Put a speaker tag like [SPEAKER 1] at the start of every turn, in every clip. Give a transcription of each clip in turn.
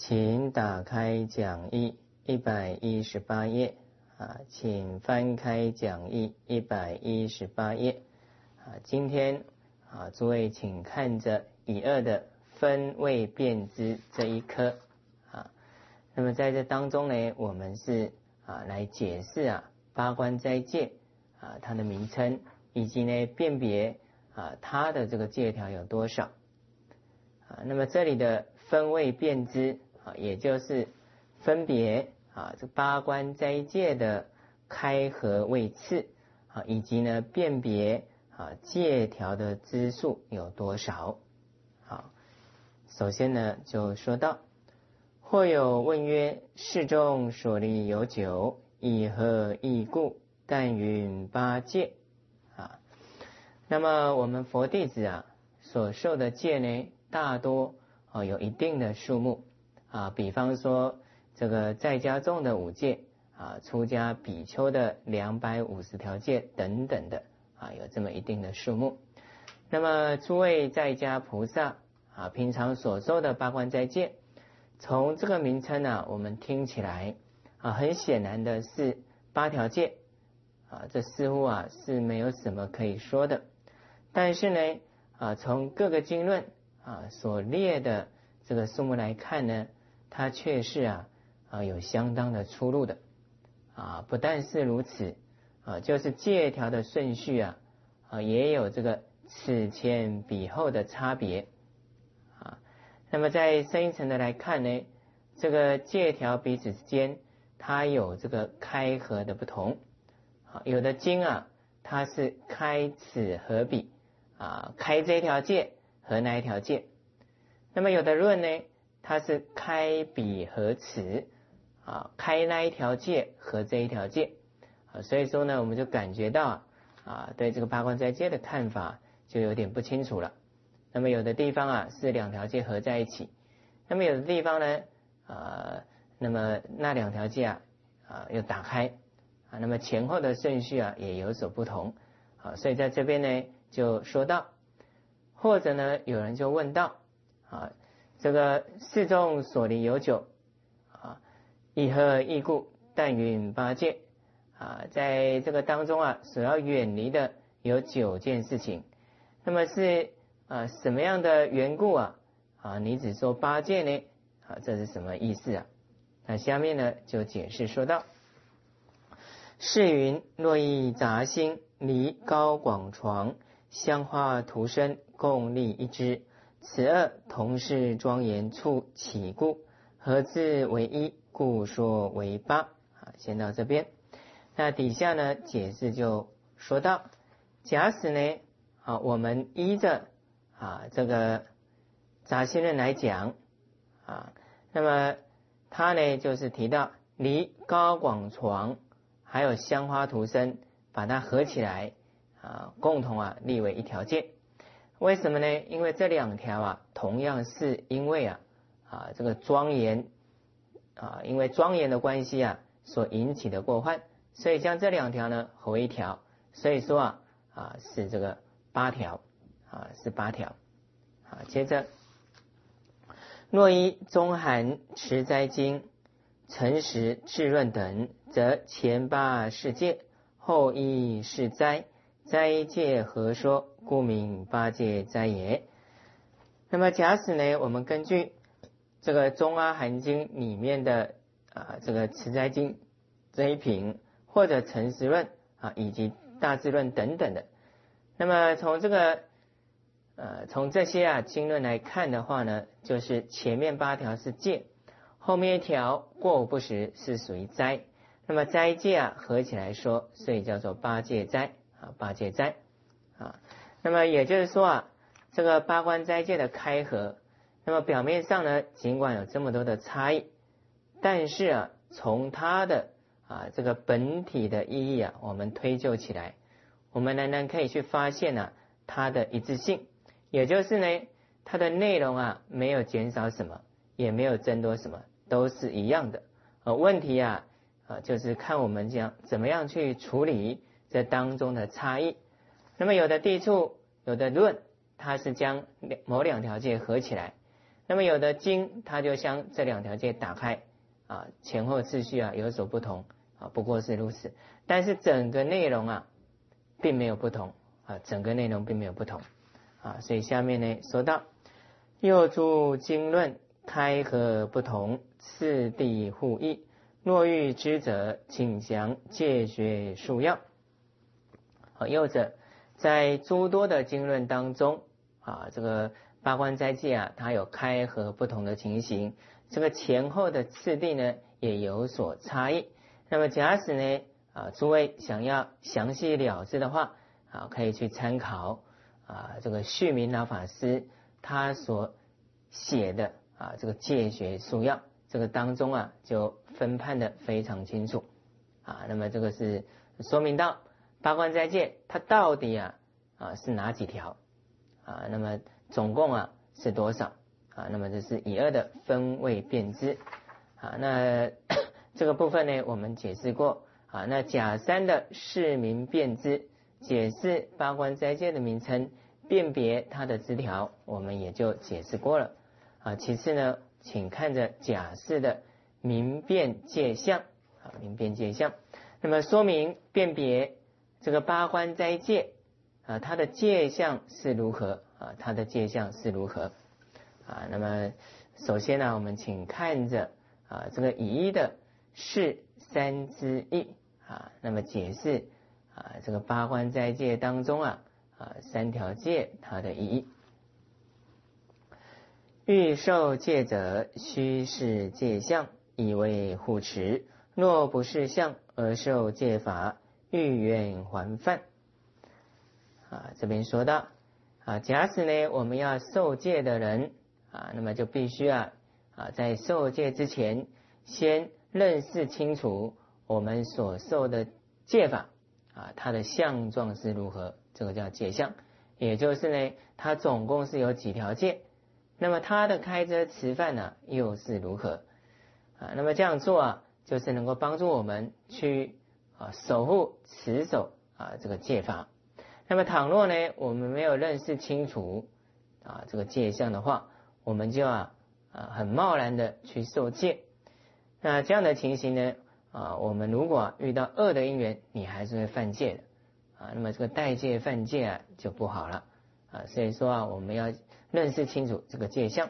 [SPEAKER 1] 请打开讲义118页请翻开讲义118页今天诸位请看着乙二的分位辩知这一科那么在这当中呢，我们是来解释八关斋戒它的名称，以及呢辨别它的这个戒条有多少那么这里的分位辩知也就是分别这八关斋戒的开合位次以及呢辨别戒条的支数有多少。首先呢就说到，或有问曰：世中所立有九，以何异故？但云八戒那么我们佛弟子所受的戒呢，大多有一定的数目比方说这个在家众的5戒出家比丘的250条戒等等的有这么一定的数目。那么诸位在家菩萨平常所受的八关斋戒，从这个名称我们听起来很显然的是8条戒这似乎是没有什么可以说的。但是呢从各个经论所列的这个数目来看呢，它却是有相当的出入的不但是如此就是戒条的顺序也有这个此前彼后的差别那么在深一层的来看呢，这个戒条彼此之间它有这个开合的不同有的经它是开此合彼开这一条戒合那一条戒，那么有的论呢，它是开彼合此开那一条戒和这一条戒所以说呢，我们就感觉到对这个八关斋戒的看法就有点不清楚了。那么有的地方是2条戒合在一起，那么有的地方呢那么那2条戒又打开那么前后的顺序也有所不同所以在这边呢就说到，或者呢有人就问到这个世中所离有九以何异故？但云八戒在这个当中所要远离的有9件事情，那么是什么样的缘故你只说8戒呢这是什么意思那下面呢就解释说到，是云：若以杂心离高广床香花涂身共立一支，此2同是庄严处起故，合自为一，故说为8先到这边。那底下呢解释就说到，假使呢我们依着这个杂心论来讲那么他呢就是提到离高广床还有香花涂身，把它合起来共同立为一条戒。为什么呢？因为这2条同样是因为这个庄严因为庄严的关系所引起的过患，所以将这2条呢合为一条，所以说是这个8条是8条接着，若依中含持斋经、诚实智论等，则前8是戒，后依是斋，斋戒合说，故名8戒斋也。那么假使呢我们根据这个中阿含经里面的这个持斋经这一品，或者诚实论以及大智论等等的，那么从这个从这些经论来看的话呢，就是前面8条是戒，后面1条过午不食是属于斋，那么斋戒合起来说，所以叫做8戒斋8戒斋那么也就是说这个八关斋戒的开合，那么表面上呢尽管有这么多的差异，但是从它的这个本体的意义我们推究起来，我们仍然可以去发现它的一致性，也就是呢它的内容没有减少什么，也没有增多什么，都是一样的问题就是看我们怎么样去处理这当中的差异。那么有的地处有的论它是将某2条戒合起来， 那么有的经它就将这两条戒打开啊，前后次序啊有所不同啊，不过是如此。但是整个内容啊并没有不同啊，整个内容并没有不同啊。所以下面呢说到右诸经论开合不同，次第互异。若欲知者，请详戒学数要。好，右者在诸多的经论当中啊，这个八关斋戒啊，它有开合不同的情形，这个前后的次第呢也有所差异。那么假使呢诸位想要详细了知的话啊，可以去参考这个旭明老法师他所写的这个戒学数要，这个当中啊就分判的非常清楚那么这个是说明到八关斋戒它到底是哪几条那么总共是多少那么这是以二的分位辨知那这个部分呢我们解释过那甲三的释明辨知解释八关斋戒的名称，辨别它的支条，我们也就解释过了其次呢，请看着甲四的明辨戒相明辨戒相，那么说明辨别这个八关斋戒它的戒相是如何它的戒相是如何那么首先呢，我们请看着这个以一的是三之一那么解释这个八关斋戒当中三条戒它的意义。欲受戒者，须是戒相，以为护持。若不是相而受戒法，欲愿还犯。这边说到假使呢我们要受戒的人那么就必须在受戒之前，先认识清楚我们所受的戒法它的相状是如何，这个叫戒相。也就是呢，它总共是有几条戒，那么它的开遮持犯又是如何那么这样做就是能够帮助我们去守护持守这个戒法。那么倘若呢我们没有认识清楚这个戒相的话，我们就很贸然的去受戒。那这样的情形呢我们如果遇到恶的因缘，你还是会犯戒的那么这个代戒犯戒就不好了所以说我们要认识清楚这个戒相。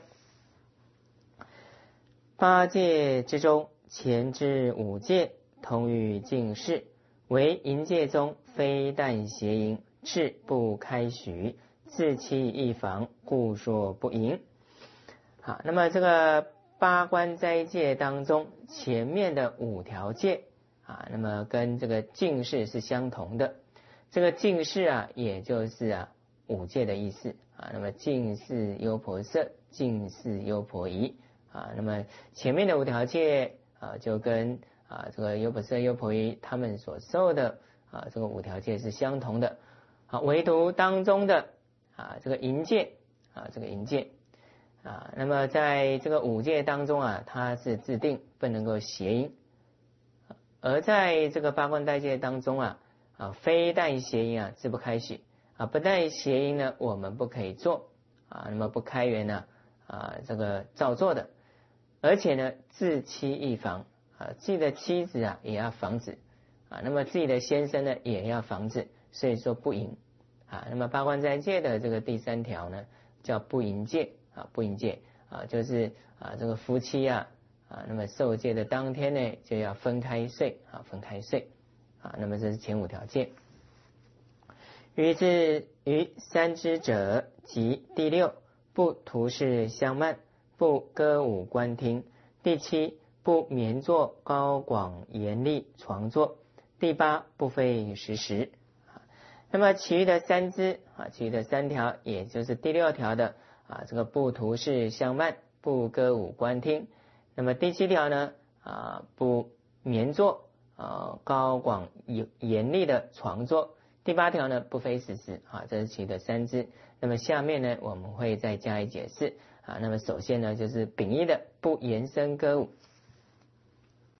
[SPEAKER 1] 八戒之中，前之五戒同于净事，为淫戒中非但邪淫，赤不开许，自欺一防，故说不淫。好，那么这个八关斋戒当中前面的五条戒那么跟这个净事是相同的。这个净事也就是五戒的意思那么净事优婆塞，净事优婆夷那么前面的五条戒就跟这个优婆塞优婆夷他们所受的这个五条戒是相同的唯独当中的这个淫戒这个淫戒那么在这个五戒当中它是自定不能够邪淫，而在这个八关斋戒当中非但邪淫自不开许不但邪淫呢我们不可以做那么不开缘呢这个照做的，而且呢自欺一防自己的妻子也要防止那么自己的先生呢也要防止，所以说不淫那么八关斋戒的这个第三条呢叫不淫戒不淫戒就是这个夫妻那么受戒的当天呢就要分开睡分开睡那么这是前五条戒。于三之者，即第六，不图事相慢，不歌舞观听；第七，不眠坐高广严厉床坐；第八，不废时时。那么其余的三支其余的三条，也就是第六条的这个不图事相慢，不歌舞观听。那么第七条呢不眠坐高广严厉的床坐。第八条呢不非时时这是其余的三支。那么下面呢我们会再加以解释那么首先呢就是丙一的不延伸歌舞